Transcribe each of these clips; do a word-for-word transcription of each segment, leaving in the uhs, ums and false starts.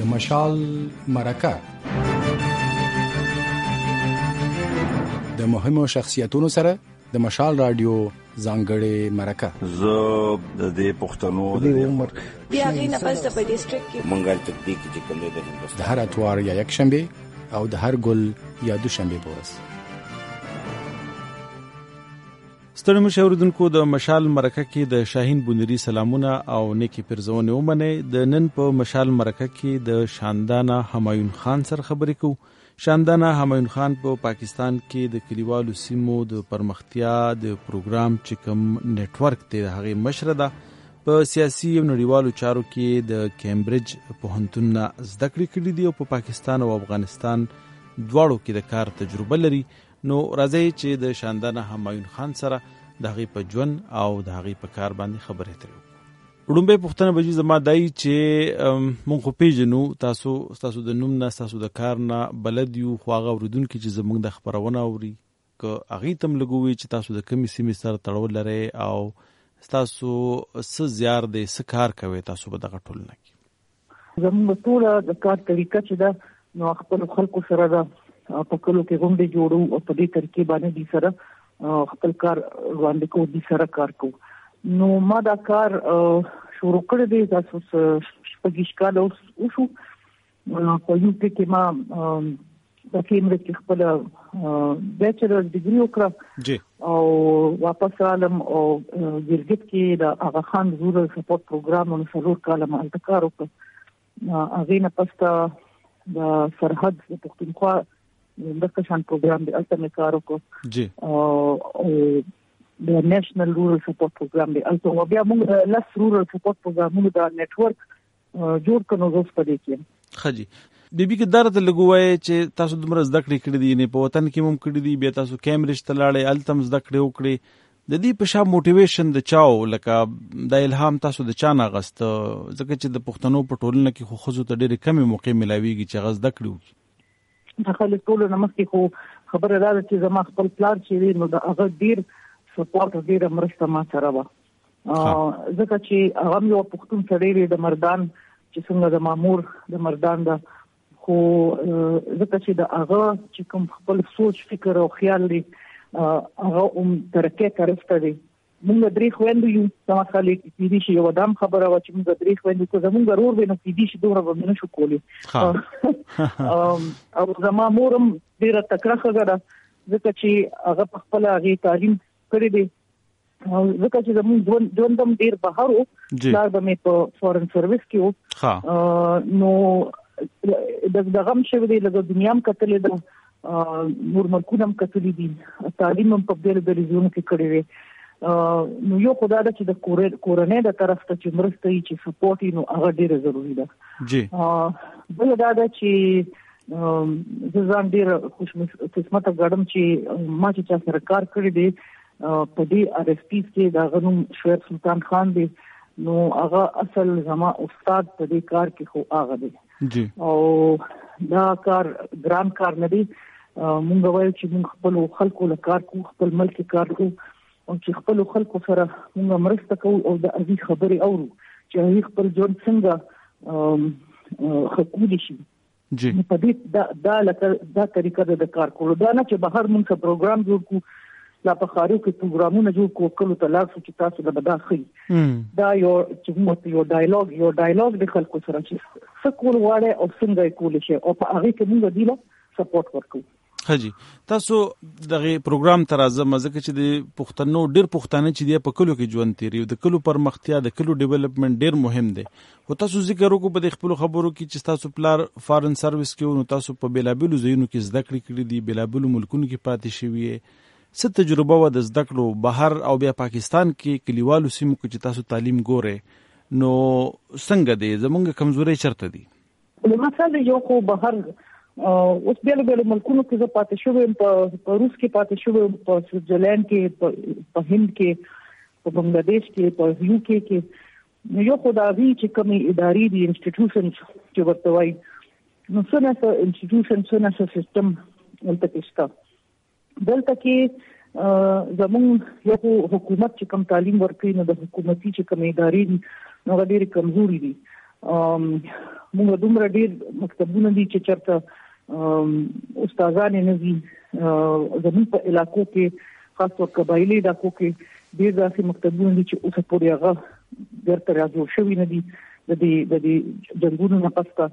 د مشال مرکه د مهمو شخصیتونو سره د مشال رادیو ځانګړې مرکه. زه د دې پښتنو د عمر بیا غینه پس د ډیسټریکټ کې منګل تطبیق چې کوم دی د د هر اتوار یا یک شنبه او د هر ګل یا دو شنبه په ورځ. ستړي مشاوردونکو د مشال مرکه کې د شاهین بونری سلامونه او نیکی پرزونه ومنه. د نن په مشال مرکه کې د شاندانه همایون خان سره خبرې کوو. شاندانه همایون خان په پاکستان کې د کلیوالو سیمو د پرمختیا د پروګرام چې کوم نیټورک دی هغه مشره ده. په سیاسي او نړیوالو چارو کې د کیمبرج پوهنتون نه زده کړې کړې دي او په پاکستان او افغانستان دواړو کې د کار تجربه لري. نو راځي چې د شاندانه همایون خان سره د هغې په ژوند او د هغې په کار باندې خبرې ترې وکړو. وړومبۍ پوښتنه به زما دای چې مونږ خو پیژنو تاسو تاسو د نوم نه تاسو د کار نه بلد یو خو هغه اورېدونکي چې زموږ د خپرونه اوري که هغې ته هم لږ ووایي چې تاسو د کومې سیمې سره تړاو لرئ او ستاسو څه زیار دی څه کار کوئ تاسو په دغه ټولنه کې. زموږ ټوله د کار طریقه چې ده نو خپلو خلکو سره ده په کلو کې غونډې جوړو او په دې طریقې باندې دې سره خپل کار وړاندې کوو دې سره کار کوو. نو ما دا کار شروع کړی دی تاسو شپږ کال وشو په یو کې ما د کیمبرج کې خپل بیچلر ډیګري وکړه او واپس رالم او ګرګت کې د اغا خان رورل سپورټ پروګرام نو څلور کاله ما هلته کار وکړ. هغې نه پس د سرحد د پښتونخوا د کشان پروګرام دی هلته مې کار وکړ او د نېشنل رورل سپورټ پروګرام دی هلته او بیا موږ لس رورل سپورټ پروګرامونو د نیټورک جوړ کړو زه په دې کې. ښه جي بیبي کې درته لږ ووایې چې تاسو دومره زده کړې کړې دي یعنې په وطن کې هم کړې دي بیا تاسو کیمبرج ته لاړئ هلته هم زده کړې وکړې. د دې په شا موټیویشن د چا و لکه دا الهام تاسو د چا نه اخیسته ځکه چې د پښتنو په ټولنه کې خو ښځو ته ډېرې کمې موقع میلاویږي چې هغه زده کړې وکړي. د خلک ټولو نه مخکې خو خبره دا ده چې زما خپل پلار چې دی نو د هغه ډېر سپورټ ډېره مرسته ما سره وه ځکه چې هغه هم یو پښتون سړی دی د مردان چې څنګه د مامور د مردان ده خو ځکه چې د هغه چې کوم خپل سوچ فکر او خیال دی هغه هم ترقۍ طرف دی. موږ درې خویندو یو زما خالق کېدی شي یو دام خبره وه چې موږ درې خویندو که زموږ ورور وی نو کېدی شي دومره به مې نشو کولی او زما مور هم ډېره تکړه ښځه ده ځکه چې هغه په خپله هغې تعلیم کړی دی ځکه چې زموږ ژوند هم ډېر بهر و پلار به مې په فورن سروس کې و نو دغه هم شوی دی لږه دنیا هم کتلې ده نور ملکونه هم کتلي دي تعلیم هم په بېلو بېلو ځایونو کې کړی دی. نو یو خدا ده چې د کورنۍ د طرف ته چې مرسته وي چې سپورټ وي نو هغه ډېره ضروري ده. بله دا ده چې زه ځان ډېره خوش قسمته ګڼم چې ما چې چا سره کار کړی دی په دې آر ایس پي کې د هغه نوم شعیب سلطان خان دی نو هغه اصل زما استاد په دې کار کې خو هغه دی او دا کار ګران کار نه دی. مونږ وایو چې مونږ خپل خلکو له کار کوو خپل ملک کار کوو او چې خپل خلکو سره موږ مرسته کوو او د هغې خبرې اورو چې هغې خپل ژوند څنګه ښه کولی شي. په دې دا لکه دا طریقه ده د کار کولو دا نه چې بهر موږ څه پروګرام جوړ کړو لا په ښاریو کې پروګرامونه جوړ کړو کلو ته لاړ شو چې تاسو به دا ښیي دا یو چې موږ یو ډایلاګ یو ډایلاګ د خلکو سره چې څه کول غواړئ او څنګه یې کولی شئ او په هغې کې موږ دوی له سپورټ ورکوو. ښه جي تاسو دغه پروګرام ته راځم ځکه چې د پښتنو ډېر پښتانه چې دی په کلو کې ژوند تیري د کلو پرمختیا د کلو ډیولپمنٹ ډېر مهم دی. خو تاسو ذکر وکړو په د خپلو خبرو کې چې تاسو پلار فارن سروس کې نو تاسو په بېلابېلو ځایونو کې زده کړې کړي دي بېلابېلو ملکونو کې پاتې شوي یې څه تجربه وه د زده کړو بهر او بیا پاکستان کې کلیوالو سیمو کې چې تاسو تعلیم ګورئ نو څنګه دی زموږ کمزورۍ چېرته دي؟ مثلا یو خو بهر اوس بیلو بیلو ملکونو کې زه پاتې شوی یم په روس کې پاتې شوی یم په سویټزرلینډ کې په هند کې په بنګلادیش کې په یو کې کې یو خو د هغې چې کومې ادارې دي انسټیټیوشنز چې ورته وایي نو څه نهڅه انسټیټیوشن څه نهڅه سیسټم دلته کې شته. دلته کې زموږ یو حکومت چې کوم تعلیم ورکوي نو د حکومتي چې کومې ادارې دي نو هغه ډېرې کمزوري دي. موږ دومره ډېر مکتبونه دي چې چرته استادان نه دي زموږ په علاقو کې خاص طور قبایلی علاقو کې ډېر داسې مکتبونه دي چې اوس پورې هغه بیرته راجوړ شوي نه دي د دې د دې جنګونو نه پسته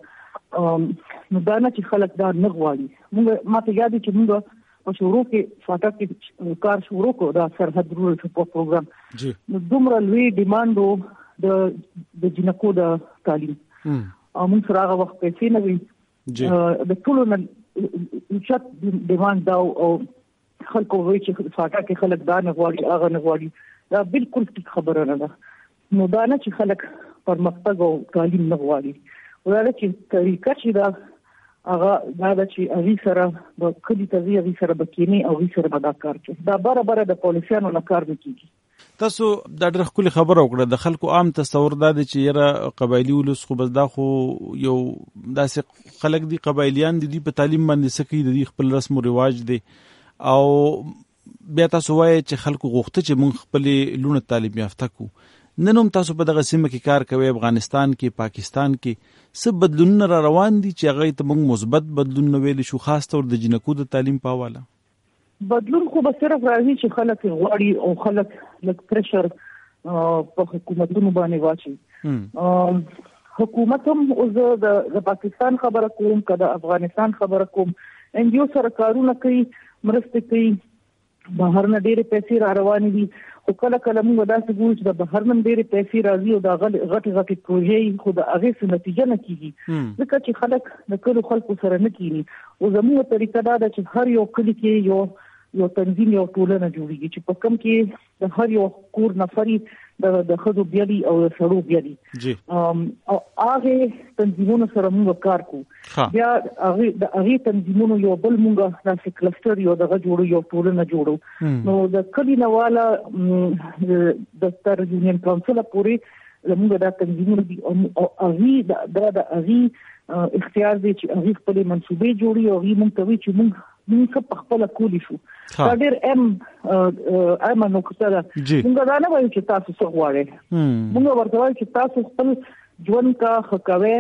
نو دا نه چې خلک دا نه غواړي. موږ ماته یاد دي چې موږ په شروع کې فاټک کې کار شروع کړو دا سرحد رورل سپورټ پروګرام نو دومره لوی ډیماندو د د جنکو د تعلیم او موږ سره هغه وخت پیسې نه وي د ټولو نه چت ډیماند دا او خلکو وایي چې فاټک کې خلک دا نه غواړي هغه نه غواړي دا بالکل ټیک خبره نه ده نو دا نه چې خلک پرمختګ او تعلیم نه غواړي ولله چې طریقه چې دا هغه دا چې اوی سره د کلی تزي اوی سره بکینی او اوی سره دا کار کوي دا برابر د پولیسانو نه کار نه کیږي. تاسو دا ډېر خولي خبره وکړه د خلکو عام تصور دا دی چې یره قبایلی ولس خو بس دا خو یو داسې خلک دي قبایلیان دي په تعلیم باندې سکی دي خپل رسم او رواج دي او بیا تاسو وایي چې خلکو غوښته چې مونږ خپل لونه تعلیم یافته کو نن هم تاسو په دغه سیمه کې کار کوي افغانستان کې پاکستان کې څه بدلونونه را روان دي چې هغه ته موږ مثبت بدلون ویل شو خاص طور د جنکو د تعلیم په حواله بدلون خو به صرف راځي چې خلک غواړي او خلک لک پرشر په حکومتونو باندې واچي حکومت هم اوس د پاکستان خبره کوم کده افغانستان خبره کوم ان یو سره کارونه کوي مرسته کوي بهر نه ډېرې پیسې را روانې دي خو کله کله موږ داسې ګورو چې د بهر نه ډېرې پیسې راځي او د غټې غټې پروژې خو د هغې څه نتیجه نه کېږي ځکه چې خلک د کلو خلکو سره نه کېني او زموږ طریقه دا ده چې هر یو کلي کې یو یو تنظیم یو ټولنه جوړیږي چې په کوم کې د هر یو کور نفري د د خزو بیالي او د سړو بیالي او هغه تنظیمونو سره موږ کار کوو بیا هغه د هغه تنظیمونو یو بل موږ داسې کلستر یو دغه جوړو یو ټولنه جوړو نو د کلی نواله د ستر یونین کونسل پورې موږ دا تنظیمونه دي او هغه د د هغه اختیار دی چې هغه خپل منسوبې جوړي او هغه موږ ته وی چې موږ موږ په خپل کولی شو دا ډېر ام ام نو کړه موږ دا نه وایو چې تاسو څه غواړئ موږ ورته وایو چې تاسو خپل ژوند کا خکوي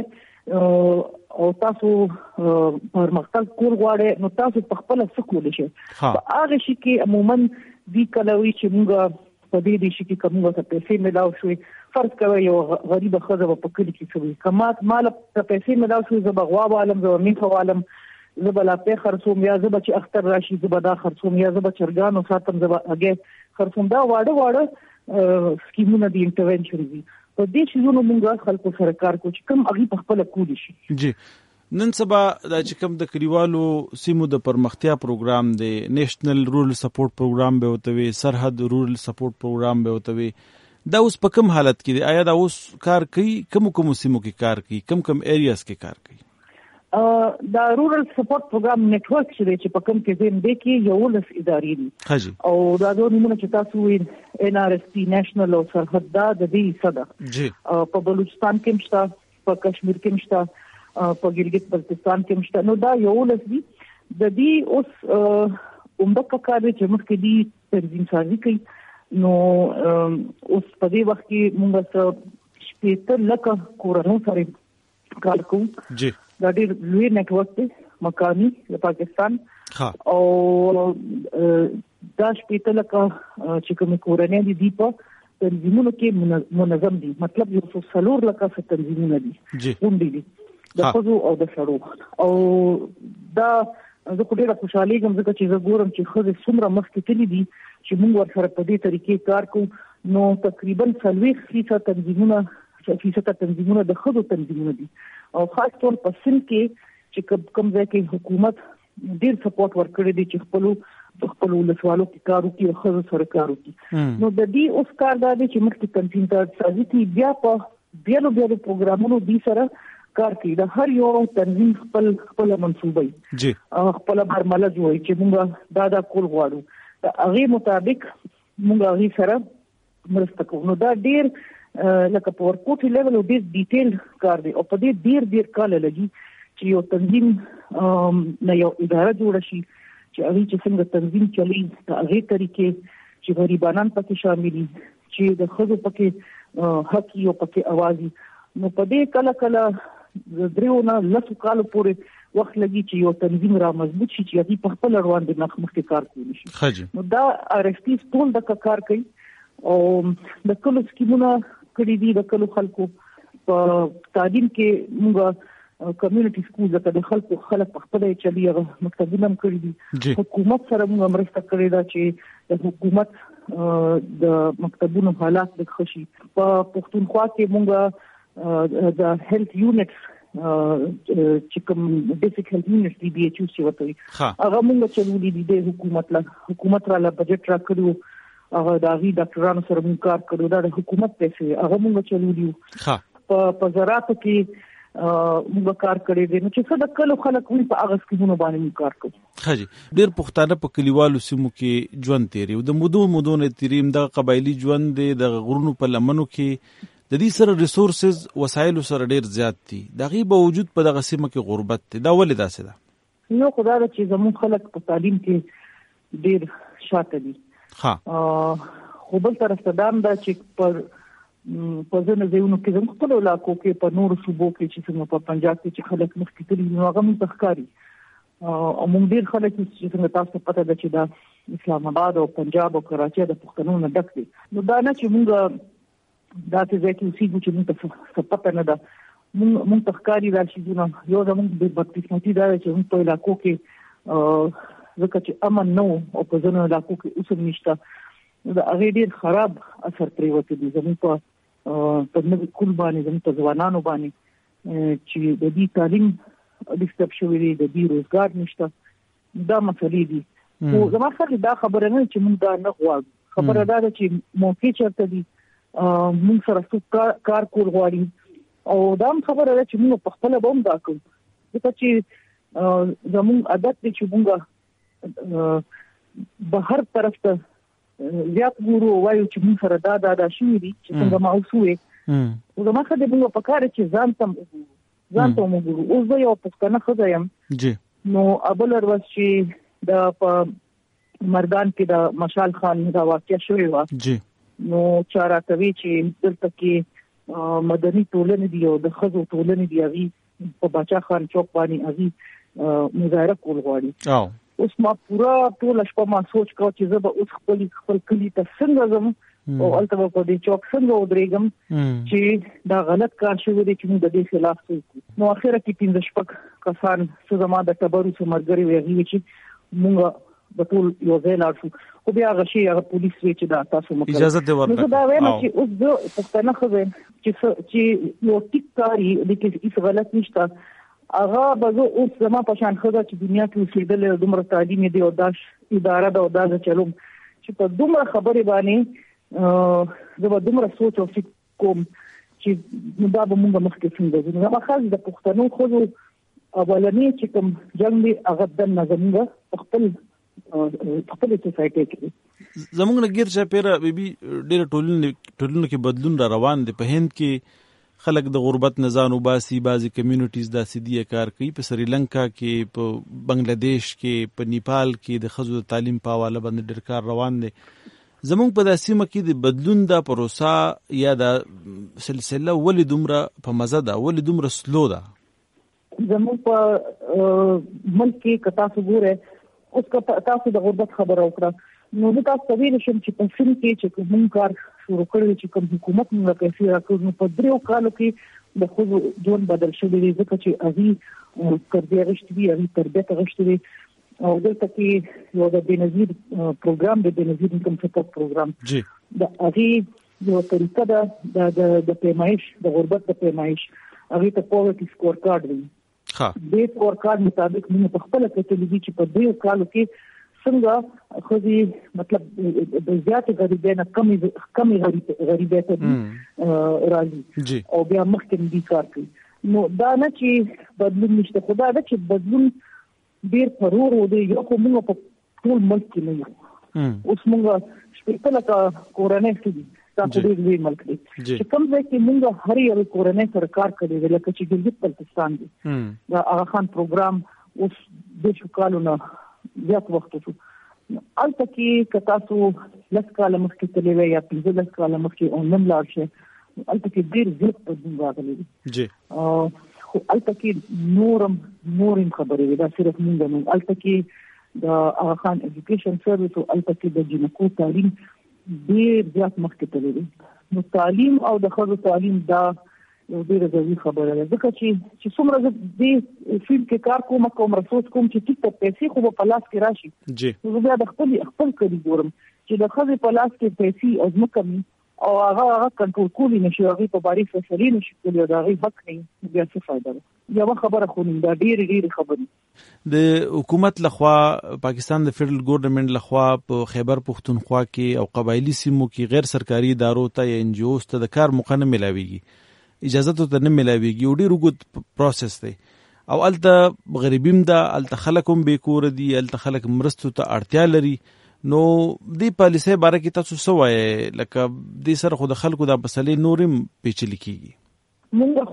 او تاسو پرمختګ کول غواړئ نو تاسو په خپل څه کولی شئ هغه شي کې عموما دی کلوي چې موږ په دې دي چې کومه څه پیسې ملاو شوې فرض کوي یو غریب خزه په کلی کې شوی کمات مال په پیسې ملاو شوې زبغوا عالم زو میخه عالم زبلا په خرڅوم یا زب چې اختر راشي زبدا خرڅوم یا زب چرګانو ساتم زب هغه خرڅوم دا واړه واړه سکیمونه دي انټرونشن دي په دې شنو موږ خلکو سره کار کوو چې کوم هغه په خپل کولی شي. جی نن سبا د چې کوم د کلیوالو سیمو د پرمختیا پروګرام دی نېشنل رورل سپورټ پروګرام به وتوي سرحد رورل سپورټ پروګرام به وتوي دا اوس په کوم حالت کې دی آیا دا اوس کار کوي کوم کوم سیمو کې کار کوي کم کم ایریاز کې کار کوي دا رورل سپورټ پروګرام نیټورک چې په کوم کې زم دی کې یو لس ادارې دي او دا د نمونه چې تاسو وین ان ار اس پی نېشنل او سرحد دا د دې صدا په بلوچستان کې مشته په کشمیر کې مشته په ګلګت بلتستان کې مشته نو دا یو لس دي د دې اوس عمده کار چې مخکې دي تنظیم سازي کوي نو اوس په دې وخت کې موږ سره شپږ لکه کورونو سره کار کوو جی دا ډېر لوی نیټورک دی مقامي د پاکستان او دا شپږ لکه چې کوم کورنۍ دي دی په تنظیمونو کې منظم دي مطلب یو څو څلور لکه تنظیمونه دي غونډې دي د خزو او د سړو او دا زه په ډېره خوشحالي کوم ځکه چې زه ګورم چې خزې څومره مخکې تللي دي چې موږ ورسره په دې طریقې کار کوو نو تقریبا څلوېښت فیصد تنظیمونه فیصد تنظیمونه د خزو تنظیمونه دي او خاص طور په سند کې چې کوم ځای کې حکومت ډېر سپورټ ورکړي دي چې خپل خپل ولسوالو کې کار وکړي او خزو سره کار وکړي نو د دې اوس کار دا دی چې مخکې تنظیم ته سازي کوي بیا په بیلو بیلو پروګرامونو دي سره کار کوي د هر یو تنظیم خپل خپل منصوبې جی خپل برمله جوړي چې موږ دا دا کول غواړو د هغه مطابق موږ هغه سره مرسته کوو نو دا ډېر لکه په ورکوټي لیول او ډېر ډیټیل کار دی او په دې ډېر ډېر کال لګي چې یو تنظیم نه یو اداره جوړ شي چې هغه چې څنګه تنظیم چلی د هغه طریقې چې غریبانان پکې شامل دي چې د خزو پکې حق یو پکې اوازي نو په دې کله کله دریو نه لسو کالو پورې وخت لګي چې یو تنظیم را مضبوط شي چې په خپل روان دي مخکې کار کوي شي خجي نو دا ار ایف ټي ټول د کار کوي او د کلو سکیمونه کړی دي د کلو خلکو په تعلیم کې موږ کمیونټي سکول د خلکو خلک په خپل چلی مکتبونه هم کړی دي حکومت سره موږ مرسته کړې ده چې د حکومت د مکتبونو حالات د خشي په پښتونخوا کې موږ د هیلث یونټس چې کوم بیسیک هیلث یونټس دی بي ایچ یو سی وته هغه موږ چلولې دي د حکومت لا حکومت را لا بجټ را کړو هغه د غي ډاکټرانو سره موږ کار کړو دا د حکومت پیسې هغه موږ چلولې ها په په زراعت کې موږ کار کړی دی نو چې څه د کلو خلک وي په هغه سکیمونو باندې موږ کار کوو خجي ډېر پښتانه په کلیوالو سیمو کې ژوند تیری د مودو مودو نه تیریم د قبایلی ژوند د غرونو په لمنو کې د دې سره ریسورسز وسایل سره ډېر زیات دي دغه باوجود په دغه سیمه کې غربت دی دا ولې داسې ده نو خدای چې زموږ خلک په تعلیم کې ډېر شاته دي ها خو بل طرف ته دام دا چې پر په ځنه ځایونو کې زموږ خپل علاقو کې په نورو صوبو کې چې څنګه په پنجاب کې چې خلک مخکې تللي نو هغه موږ تخکاری او موږ ډېر خلک چې څنګه تاسو پته ده چې دا اسلام آباد او پنجاب او کراچي د پښتنو نه ډک دي نو دا نه چې موږ دا چې ځکه چې چې موږ ته پته نه ده موږ موږ تخکاری راشي نو یو زموږ د بدقسمتي دا چې موږ په علاقو کې ځکه چې امن نو او په ځینو علاقو کې اوس نشته دا هغه ډېر خراب اثر پریوته دي زموږ په په نوې کول باندې زموږ په ځوانانو باندې چې د دې تعلیم ډیسټرب شوی دی د دې روزګار نشته دا مسلې دي او زموږ خلک دا خبره نه چې موږ دا نه غواړو خبره دا ده چې موقع چرته دي موږ سره څو کار کول غواړي او دا خبره ده چې موږ په خپل بوم دا کوو ځکه چې زموږ عادت دی چې موږ به هر طرف ته زیات ګورو وایو چې موږ سره دا دا دا شوی دي چې څنګه ما اوسوي او زما خدای موږ په کار چې ځان تم ځان ته موږ او زه یو پښتنه خدای يم جی نو ابل ورځ چې د په مردان کې د مشال خان دا واقعیا شوی و جی نو چاره کوي چې دلته کې مدني ټولنې دی او د خزو ټولنې دی هغه په باچا خان چوک باندې هغه مظاهره کول غواړي او اوس ما پورا ټول شپه ما سوچ کو چې زه به اوس خپل خپل کلی ته څنګه زم او البته په دې چوک څنګه ودرېږم چې دا غلط کار شوی دی چې موږ د دې خلاف وکړو نو اخر کې پنځه شپږ کسان څه زما د تبرو سمرګري ویږي چې موږ د ټول یو ځای لاړ شو خو بیا هغه شی هغه پولیس وی چې دا تاسو مکه اجازه دی ورته دا وایم چې اوس زه پښتنه خو چې چې یو ټیک کاری د کې هیڅ غلط نشته هغه به اوس زما په شان خدا چې دنیا کې اوسېدل دومره تعلیم دی او داش اداره دا او دا چلوم چې په دومره خبرې باندې زه به دومره سوچ او فکر کوم چې دا به موږ مخکې څنګه ځو نو خاص د پښتنو خو اولنی چې کوم جنگ دی هغه د نظم خپل خپل سوسایټي کې زموږ نه غیر چې پیره بیبي ډېر ټولنه ټولنه کې بدلون را روان دي په هند کې خلک د غربت نه ځان وباسي بعضي کمیونټیز د سیدی کار کوي په سریلانکا کې په بنگلاديش کې په نیپال کې د خزو تعلیم په حواله باندې ډېر کار روان دي زموږ په داسې مکه د بدلون د پروسه یا د سلسله ولې دومره په مزه ده ولې دومره سلو ده زموږ په ملک کې کتا وګوره اوس که تاسو د غربت خبره وکړه نو د تاسو ویل شم چې په فلم کې چې کوم کار شروع کړی چې کوم حکومت موږ پیسې راکړو نو په دریو کالو کې د خو ژوند بدل شوی دی ځکه چې هغه تربیه غشتي هغه تربیه غشتي او دلته کې یو د بنظیر پروګرام د بنظیر انکم سپورټ پروګرام جی د هغه یو طریقه ده د د پیمایش د غربت د پیمایش هغه ته پوورټي سکور کارت دی ها د سکور کارت مطابق موږ په خپل کتلې دي چې په دریو کالو کې څنګه خو دې مطلب د زیات غریبۍ نه کمی کمی غریبۍ ته راځي او بیا مخکې دې کار کوي نو دا نه چې بدلون نشته خدا دا چې بدلون ډیر پرور و دی یو کومه په ټول ملک کې نه یو اوس موږ شپږ لکه کورنۍ کې تاسو دې وی ملک دی چې کوم ځای کې موږ هر یو کورنۍ سرکار کړی لکه چې ګلګت بلتستان دی دا هغه خان پروګرام اوس د شو کالو نه زیات وخت شو البته کې کتا سو لس کاله مخکې تللی وي یا پنځه لس کاله مخکې اونم لاړ شي البته کې ډیر زیات بدلون راغلی جی خو البته کې نورم نورم خبرې دا صرف موږ نه البته کې د هغه خان ایجوکیشن سرویس او البته کې د جنکو تعلیم ډېر زیات مخکې تللی دی. نو تعلیم او د ښځو تعلیم دا یو ډېره ضروري خبره ده ځکه چې چې څومره زه دې فیلډ کې کار کوم کوم رسوس کوم چې ټیک ته پیسې خو په لاس کې راشي جی زه بیا د خپل خپل کړي ګورم چې د ښځې په لاس کې پیسې او ځمکه او هغه هغه کنټرول کولی نشي هغه په باري فیصله نشي کولی دا غي حق نه بیا څه فائدہ ده یو خبره خو نه دا ډېر ډېر خبره د حکومت لخوا پاکستان د فیډرل ګورنمنت لخوا په خیبر پختونخوا کې او قبایلی سیمو کې غیر سرکاري ادارو ته یا ان جی اوز ته د کار موقع نه ملاويږي اجازه ته نه ملاويږي او ډېر وګت پروسس دی او الته غریبیم دا الته خلکم به کور دي الته خلک مرستو ته اړتیا لري نو دی پالیسي باره کې تاسو څه وایي لکه دې سره خو د خلکو د مسلې نورم پیچلي کیږي موږ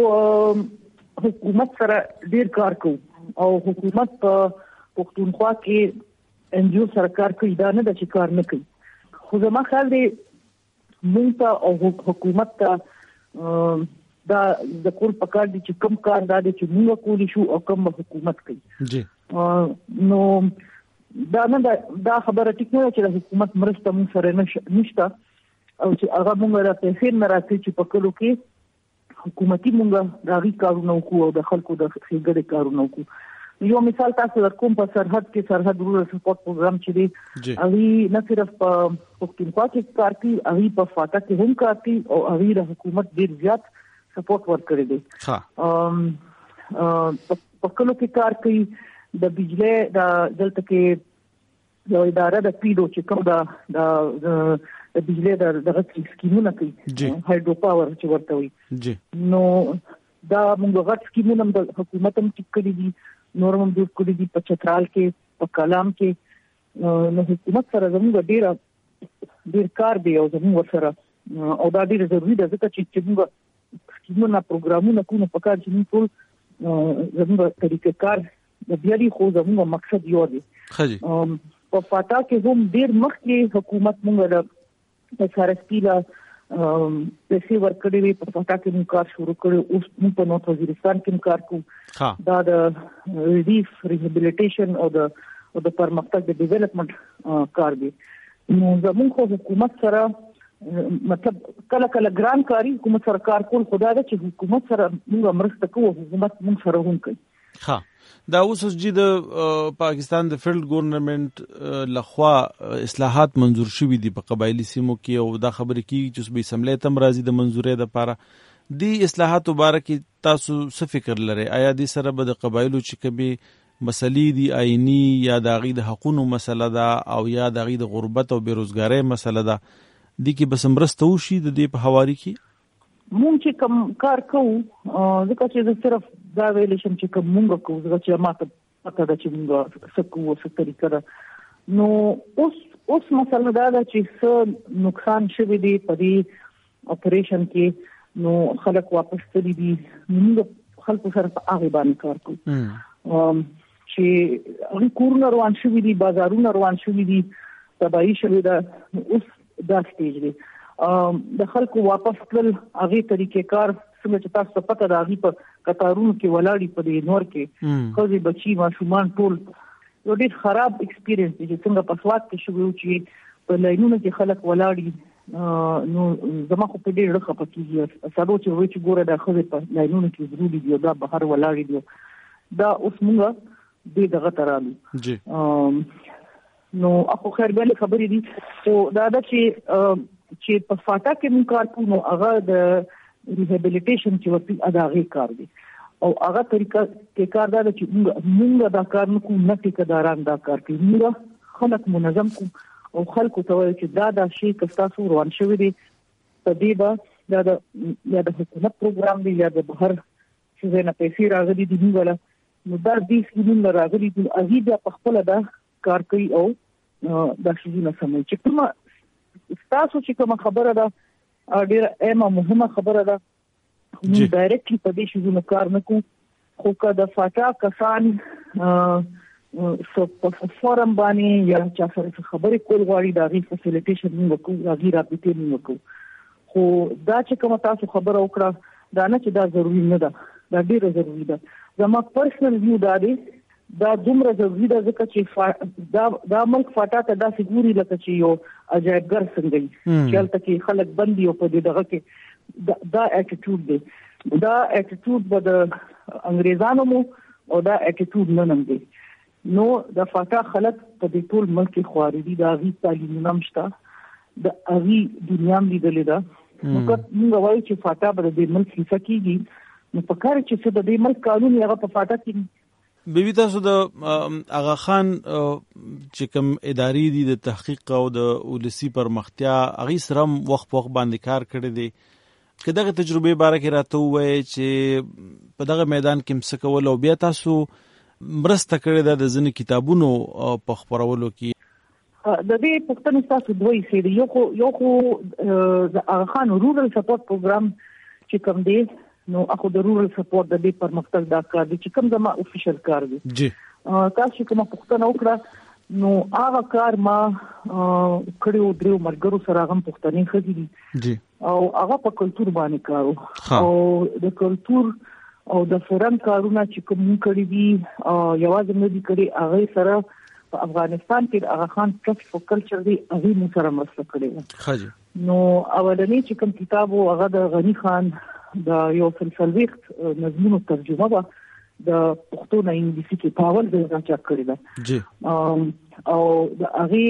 خو حکومت سره ډیر کار کوو او حکومت په پښتونخوا کې ان جی او سره کار کوي دا نه د چې کار نه کوي خو زما خیال دی موږ ته او حکومت ته دا د کول پکار دي چې کم کار دا دي چې موږ کولی شو او کم حکومت کوي جی نو دا نه دا خبره ټیک نه چې د حکومت مرسته مونږ سره نشته او چې هغه مونږ را پیسې نه راځي چې په کلو کې حکومتي مونږ دا غي کارونه وکړو او د خلکو د خېګړې کارونه وکړو یو مثال تاسو درکوم په سرحد کې سرحد رورل سپورټ پروګرام چې دی هغه نه صرف په پښتونخوا کې کار کوي هغه په فاټا کې هم کار کوي او هغه د حکومت ډیر زیات سپورټ ورکړي دي ها ام په کلو کې کار کوي د بجلی د دلته کې یو اداره د پیډو چې کوم د د بجلی د دغه سکیمونه کوي هایډرو پاور چې ورته وي جی نو دا موږ غټ سکیمونه د حکومت هم ټیک کړی دي نور هم جوړ کړی دي په چترال کې په کلام کې نو حکومت سره زموږ ډیر ډیر کار دی او زموږ سره او دا ډیر ضروري ده ځکه چې موږ سکیمونه پروګرامونه کوو په کار چې موږ ټول زموږ طریقې کار د بیاري خو زموږ مقصد یو دی خجی په فاټا کې هم ډیر مخکې حکومت موږ د سارسپیلا پیسې ورکړې وي په فاټا کې موږ کار شروع کړو اوس موږ په نورث وزیرستان کې کار کوو دا د ریلیف ریهابیلیټیشن او د او د پرمختګ د ډیولپمنٹ کار دی نو زموږ حکومت سره مطلب کله کله ګران کاری حکومت سره کار کول خدای دا چې حکومت سره موږ مرسته کوو حکومت موږ سره هم کوي ها دا اوس چې د پاکستان د فیډرل ګورنمنت لخوا اصلاحات منظور شوي دي په قبایلی سیمو کې او دا خبرې کیږي چې صوبې اسمبلی ته راځي د منظورۍ لپاره دی اصلاحاتو باره کې تاسو څه فکر لرئ آیا دې سره به د قبایلو چې کومې مسلې دي آئینی یا د هغوی د حقونو مسله ده او یا د هغوی د غربت او بېروزګارۍ مسله ده دې کې به څه مرسته وشي د دې په هواري کې مونږ چې کوم کار کوو ځکه چې زه صرف دا ویلی شم چې کوم مونږ کوو ځکه چې ماته پته ده چې مونږ څه کوو څه طریقه ده نو اوس اوس مسله دا ده چې څه نقصان شوی دی په دې اپریشن کې نو خلک واپس تللی دي موږ خلکو سره په هغې باندې کار کوو چې هغوی کورونه روان شوي دي بازارونه روان شوي دي تباهي شوې ده اوس دا سټیج دی د خلکو واپس تل هغه طریقې کار څنګه چې تاسو پته ده هغه په قطارونو کې ولاړی په دې نور کې خو بچي ماشومان ټول یو ډېر خراب ایکسپیرینس دی چې څنګه په سواد کې شوی چې په لاینونو کې خلک ولاړی نو زما خو په ډېر رخه پکې ساده چې وایي چې ګوره دا خو په لاینونو کې ضروري دی دا بهر ولاړی دی دا اوس موږ دې دغه ترالو جی نو اخو خیر به خبرې دي او دا دا چې چې په فاټا کې موږ کار کوو نو هغه د ریهابیلیټیشن چې ورته اداغي کار دی او هغه طریقه کې کار دا چې موږ موږ دا کار نه کوو نه ټیکداران دا کار کوي موږ خلک منظم کوو او خلکو ته وایي چې دا دا شی که تاسو روان شوی دی په دې به دا د یا د حکومت پروګرام دی یا د بهر چې نه پیسې راغلي دي ولا نو دا دې سکیمونه راغلي دي هغه بیا په خپل دا کار کوي او دا شی نه سموي چې کومه تاسو چې کوم خبره ده ډېر اهمه مهمه خبره ده موږ ډایرکټلی په دې شی نه کار نه کوو خو که د فاټا کسان سو په فورم باندې یا چا سره خبرې کول غواړي دا غي فیسیلیټیشن موږ کوو دا غي رابطې موږ کوو خو دا چې کوم تاسو خبره وکړه دا نه چې دا ضروري نه ده دا ډیره ضروري ده. زما پرسنل ویو دا دی دا دومره ضروري ده ځکه چې دا دا ملک فاټا ته داسې ګوري لکه چې یو عجایبګر څنګه وي چې هلته کې خلک بندي او په دې دغه کې دا, دا اټیټیوډ دی. دا اټیټیوډ به د انګریزانو مو او دا اټیټیوډ نه نم دی. نو د فاټا خلک په دې ټول ملک کې خواري دي، دا غي تعلیم نم شته، د اغي دنیا هم لیدلې ده. نو که موږ وایو چې فاټا به د ملک حصہ کیږي نو په کار چې څه د دې ملک قانون هغه په فاټا کې بیبي تاسو د اغا خان چې کوم اداري دي د تحقیق او د ولسی پرمختیا اغي سره وخت په وخت باندې کار کړی دی، که دغه تجربه باره کې راته وایي چې په دغه میدان کې څه کول او بیا تاسو مرسته کړې ده د ځینې کتابونو په خپرولو کې؟ د دې پښتنې تاسو دوی سي یو خو یو خو د اغا خان رورل سپورټ پروګرام چې کوم دی نو اخو د رورل سپورټ د دې پرمختګ دا کار دی چې کوم زما افیشل کار دی. جی تاسو کوم پښتنه وکړه نو هغه کار ما کړیو درو مرګرو سره هم پښتنې خدي دي جی او هغه په کلچر باندې کارو او د کلچر او د فرهنګ کارونه چې کوم کړی دي یوازې نه دي کړی هغه سره په افغانستان کې هغه خان ټرست فور کلچر دی هغه مو سره مسله کړی. خاجي نو اولنی چې کوم کتاب هغه د غنی خان د یو سلسلويخت نظمونو ترجمه ده د پښتو نه انګلیسي کې پاول د راچا کړی ده جی او د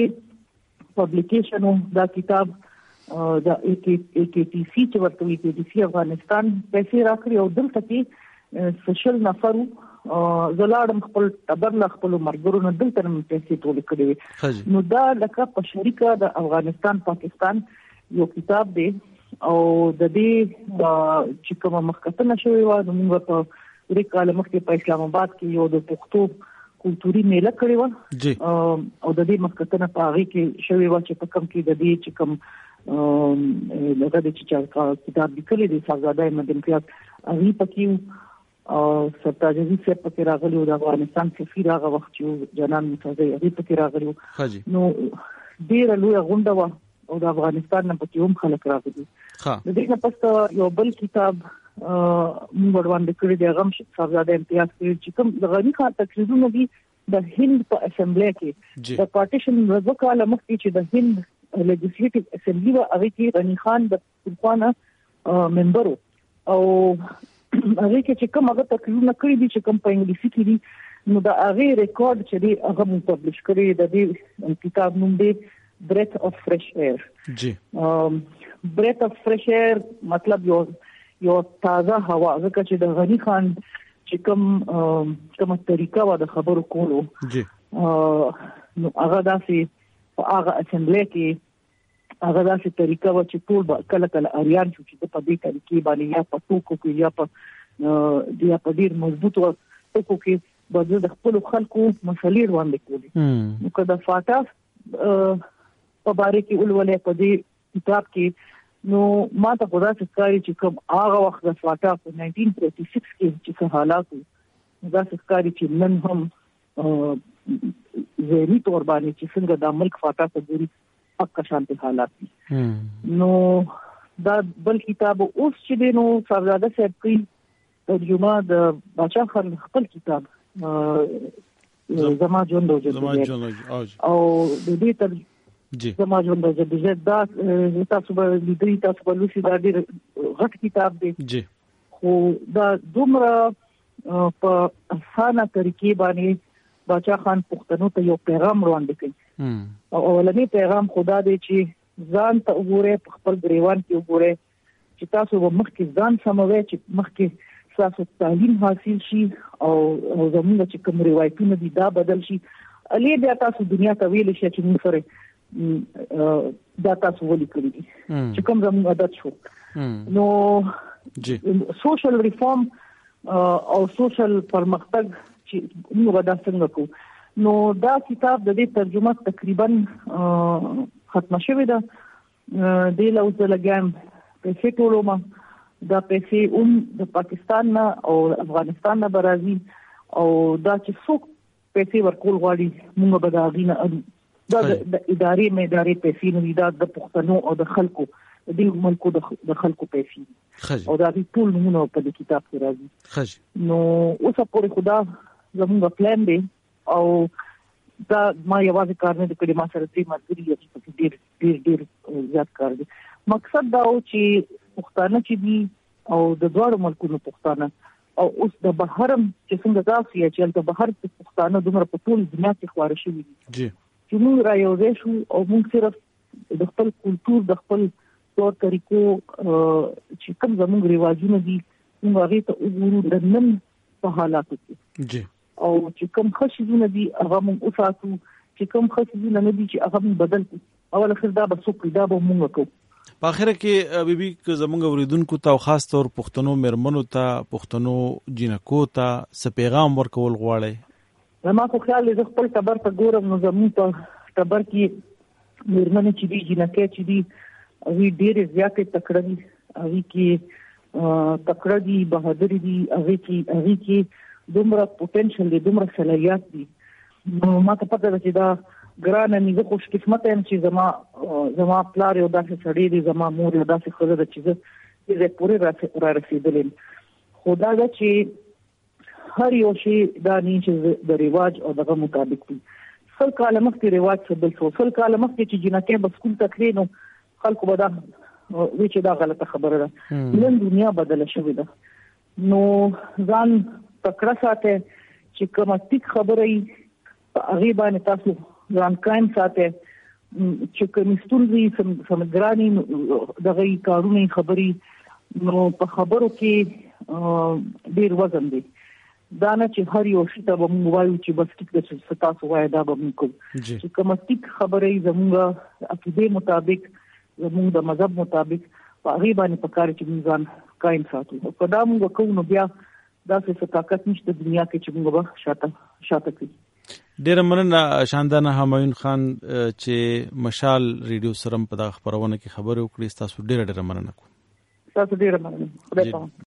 هغه پبلیکیشن دا کتاب د ای کی ټی سی چې ورته وی ټی سی افغانستان پیسې راکړي او دلته کې سوشل نفرو زلاړم خپل تبرل خپل مرګرو نه دلته هم پیسې ټول کړی. نو دا لکه په شریکه د افغانستان پاکستان یو کتاب دی او د دې چې کومه مخکتنه شوی و نو موږ په ورې کال مخکې په اسلام آباد کې یو د پښتو کلتوري میله کړې و او د دې مخکتنه په هغه کې شوی و چې په کوم کې د دې چې کوم لږه د چې کتاب لیکلي دی صاحبزاده مدنیت هغه پکې او سرتاج عزیز صاحب پکې راغلی او د افغانستان سفیر هغه وخت چې جنان متوزي هغه پکې راغلی نو ډیر لوی غونډه و او د افغانستان نه پکې هم خلک راغلي. د دې نه پس یو بل کتاب موږ وړاندې کړی دی هغه صاحبزاده امتیاز کړی چې کوم د غنی خان تقریرونه دي د هند په اسمبلی کې د پارټیشن ورځو کال مخکې چې د هند لیجسلیټیو اسمبلی و هغه کې غنی خان د پخوانه ممبر او هغه کې چې کوم هغه تقریرونه کړی دي چې کوم په انګلیسي کې دي نو د هغه ریکارډ چې دی هغه مو پبلش کړی د دې کتاب نوم دی breath of fresh air. جی breath of fresh air مطلب یو یو تازه هوا ځکه چې د غنی خان چې کوم کومه طریقه و د خبرو کولو جی نو هغه داسې په هغه اسمبلی کې هغه داسې طریقه و چې ټول کله کله اریان شو چې په دې طریقې باندې یا په ټوکو کې یا په یا په ډیر مضبوط و ټوکو کې به د خپل خلکو مسلې وړاندې کولې. نو کله فاټا په باره کې ولولې په دې کتاب کې نو ما ته په داسې ښکاري چې کوم هغه وخت د فاټا په ناینټین فورټي سکس کې چې څه حالات وو داسې ښکاري چې نن هم ذهني تور باندې چې څنګه د ملک فاټا ته ګوري پکا شانتي حالات دي. نو دا بل کتاب اوس چې دی نو صاحبزاده صاحب کوي ترجمه د بادشاہ خان خپل کتاب زما ژوند او جديد او د دې تر جی زما ژوند او جديد دا تاسو به لیدئ تاسو به لوسی دا ډیر غټ کتاب دی جی خو دا دومره په اسانه طریقې باندې بادشاہ خان پښتنو ته یو پیغام وړاندې کړي او اولنی پیغام خدا دی چې ځان ته وګوره خپل غریوان کې وګوره چې تاسو به مخکې ځان سموي چې مخکې تاسو تعلیم حاصل شي او زموږ چې کوم روایتونه دي دا بدل شي علي بیا تاسو دنیا ته ویل شي چې موږ سره دا تاسو ولي کړی دي چې کوم زموږ عادت شو نو جی سوشل ریفارم او سوشل پرمختګ چې موږ دا څنګه کوو نو دا کتاب د دې ترجمه تقریبا ختمه شوې ده د لوز لګام په فټولوما دا پیسې هم د پاکستان نه او افغانستان نه برازي او دا چې څوک پیسې ورکول غواړي موږ به دا غینه دا د ادارې مې ادارې پیسې نه دا د پښتنو او د خلکو د دې ملکو د خلکو پیسې او دا ټول نمونه په دې کتاب کې راځي. نو اوس په خدا زموږ پلان دی او دا ما یوازې کار نه کړی، ما سره تری ملګري یې په ډیر ډیر ډیر زیات کار دی. مقصد دا و چې پښتانه چې دي او د دوړو ملکونو پښتانه او اوس د بهرم چې څنګه داسې چې د بهر پښتانه دومره په ټول دنیا کې خواره شوي دي چې موږ را یوځای شو او موږ صرف د خپل کلتور د خپل طور طریقو چې کوم زموږ رواجونه دي موږ هغه ته وګورو د نن په حالاتو کې او چې کوم خشونه دي هغه موږ وساتو، چې کوم خشونه نه دي چې هغه موږ بدل کړو. اول اخر دا به څوک دا به موږ کوو. په اخر کې بیبي که زموږ اوریدونکو ته او خاص طور پښتنو مېرمنو ته، پښتنو جنکو ته څه پیغام ورکول غواړي؟ زما خو خیال دی خپل ټبر ته ګورم نو زموږ په ټبر کې مېرمنې چې دي، جنکې چې دي، هغوی ډېرې زیاتې تکړه دي، هغوی کې تکړه دي، بهادر دي، هغوی کې هغوی کې دومره پوټنشل دی، دومره صلاحیت دي. نو ما ته پته ده چې دا ګرانه مې زه خوش قسمته یم چې زما زما پلار یو داسې سړی دی، زما مور یو داسې ښځه ده چې زه دې پورې را رسېدلی یم. خو دا ده چې هر یو شی دا نه چې د رواج او دغه مطابق وي. سل کاله مخکې رواج څه بل څه، سل کاله مخکې چې جنکۍ به سکول ته تلې نو خلکو به دا وایي چې دا غلطه خبره ده. نن دنیا بدله شوې ده. نو ځان تکړه ساتئ چې کومه ټیک خبره وي په هغې باندې تاسو ځان قایم ساتئ، چې کومې ستونزې سمګرانې دغه کارونه خبرې نو په خبرو کې ډېر وزن دی. دا نه چې هر یو شي ته به موږ وایو چې بس ټیک ده چې تاسو وایئ دا به موږ کوو. چې کومه ټیک خبره وي زموږ عقیدې مطابق، زموږ د مذهب مطابق، په هغې باندې پکار چې موږ ځان قایم ساتو. که دا موږ کوو نو بیا داسې څه طاقت نشته دنیا کې چې موږ به شاته شاته کړي. ډیره مننه شاندانه همایون خان چې مشال ریډیو سره په دغه خبرونه کې خبرې وکړې. تاسو ډیره ډیره مننه کوم. تاسو ډیره مننه. خدای پاک.